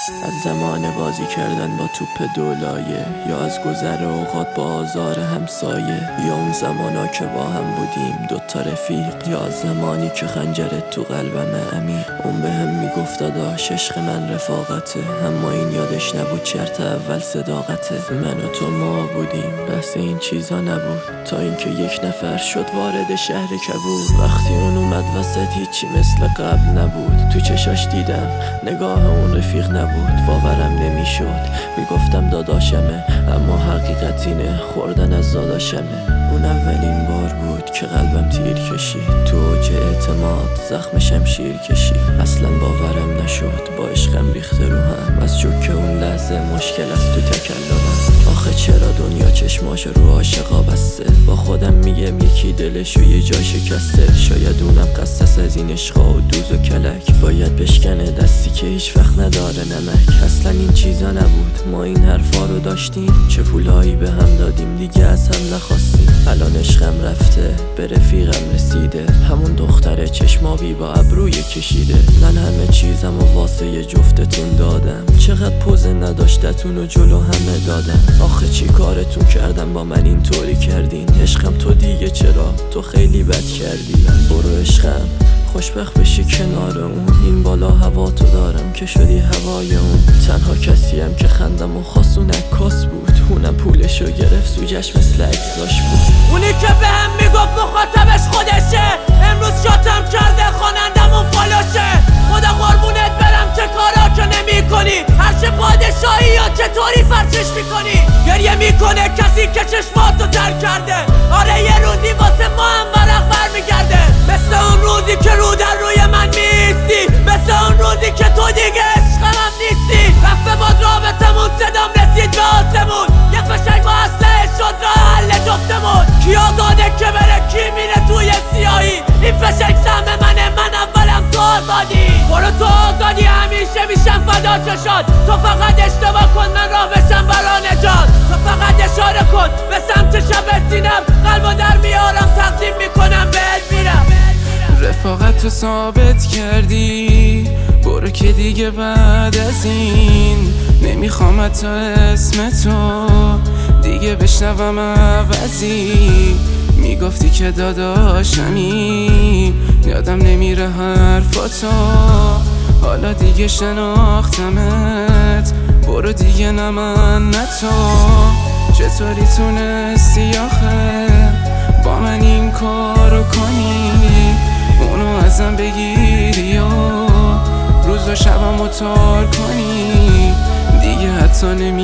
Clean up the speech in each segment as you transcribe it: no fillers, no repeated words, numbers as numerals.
از زمان بازی کردن با توپ دولایه، یا از گذر اوقات با آزار همسایه، یا اون زمانا که با هم بودیم دوتا رفیق، یا از زمانی که خنجرت تو قلبم عمیق. اون به هم میگفت داداش عشق من رفاقته، اما این یادش نبود چرت اول صداقته. من و تو ما بودیم، بحث این چیزا نبود، تا اینکه یک نفر شد وارد شهر کبود. وقتی اون اومد وسط هیچی مثل قبل نبود، تو چشاش دیدم نگاه اون رفیق نبود. باورم نمیشد، میگفتم داداشمه، اما حقیقت اینه خوردن از داداشمه. اون اولین بار بود که قلبم تیر کشید، تو اوج اعتماد زخم شمشیر کشید. اصلا باورم نشد، با عشقم ریخته رو هم، از چوک اون لحظه مشکل از تو تکلمم. آخه چرا دنیا چشماش رو عاشقا بسته؟ با خودم میگم یکی دلشو یه جا شکسته. شاید اونم قصص از این عشقا و دوز و کلک، باید بشکنه دستی که هیچ وقت نداره نمک. اصلا این چیزا نبود، ما این حرفا رو داشتیم، چه پولایی به هم دادیم دیگه از هم نخواستیم. الان عشقم رفته، به رفیقم رسیده، همون دختره چشمابی با ابروی کشیده. من همه چیزم و واسه یه جفتتون دادم، چقدر پوزه نداشتتون و جلو همه دادم. آخه چی کارتون کردم با من اینطوری کردین؟ عشقم تو دیگه چرا؟ تو خیلی بد کردی. برو عشقم خوشبخت بشی کنار اون، این بالا هوا تو دارم که شدی هوای اون. تنها کسیم که خندم و خواست اون عکاس بود، اونم پولشو گرفت زوجش مثل عکساش بود. اونی که به هم میگفت مخاطبش خودشه، امروز شاتم کرده خوانندمون فالوشه. خدا قربونت برم چه کارا که نمی کنی، هرچه پادشاهی یا چطوری فرشش میکنی. گریه میکنه کسی که چشماتو در کرده، آره یه روزی واسه ما هم ورق برمیگرده. مثل اون روزی که رو در روی من میستی، مثل اون روزی که تو دیگه عشقم نیستی. رفته باد رابطمون، صدام رسید به آسمون، یه فشنگ با اسلحه شد راه حل جفتمون. کی آزاده که بره، کی میره توی سیاهی؟ این فشنگ سهم منه، من اولم تو آزادی. برو تو آزادی، همیشه میشم فدا چشات. تو فقط اشتباه کن من راه بشم برا نجات. تو فقط اشاره کن به سمت شب سینم، قلبو در میارم تقدیم میکنم بهت میرم. رفاقت رو ثابت کردی، برو که دیگه بعد از این نمیخوام حتی اسم تو دیگه بشنوم عوضی. میگفتی که داداشمی، یادم نمیره حرفاتو، حالا دیگه شناختمت، برو دیگه نه من نه تو. چطوری تونستی آخه با من این کارو کنی، اونو ازم بگیری و روز و شبم تار کنی؟ دیگه حتی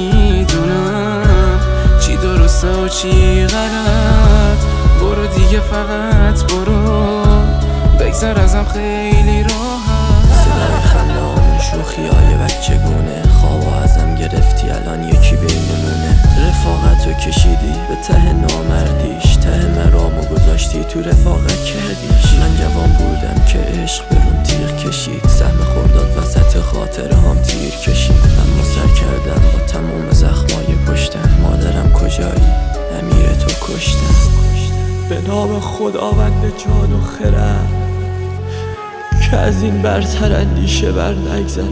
نمیدونم چی درسته و چی غلط. برو دیگه فقط برو، بگذر ازم خیلی راحت. صدای خنده‌هامون شوخی‌های بچگونه، خوابو ازم گرفتی الان یکی بینمونه. رفاقتو کشیدی به ته نامردیش، ته مرامو گذاشتی تو رفاقت کردیش. من جوان بودم که عشق برون تیغ کشید، سهم خورداد وسط خاطره هم تیر کشید. اما سر کردم با تمام زخمای پشتم، مادرم کجایی؟ امیر تو کشتم. به نام خداوند جان و خرد، که از این برتر اندیشه بر نگذرد.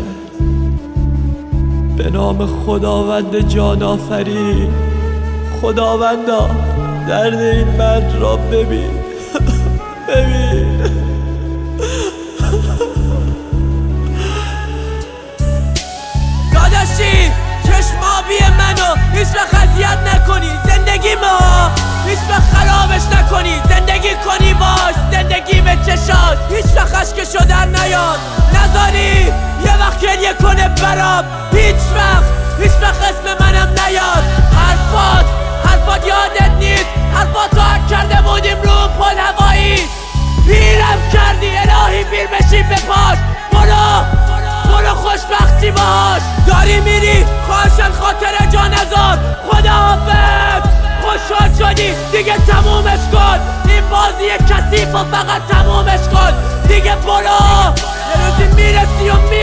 به نام خداوند جان آفرین، خداوندا درد این مرد را ببین ببین. داداشی چشمابی منو هیچ وقت اذیت نکنی، زندگی ما هیچ وقت خرابش نکنی. زندگی کنی باش، زندگی به چشات، هیچ وقت اشکشو در نیاد نذاری یه وقت گریه کنه برام. هیچ وقت اسم منم نیاد. حرفات یادت نیست، حرفاتو حک کرده بودیم رو پل هوایی. پیرم کردی الهی، پیر بشیم به پاش. برو خوشبختی باش. داری میری خواهشن خاطر جا نذار. خداحافظ، خوشحال شدی دیگه تمومش کن. این بازی کثیف و فقط تمومش کن دیگه. برو یه روزی میرسی و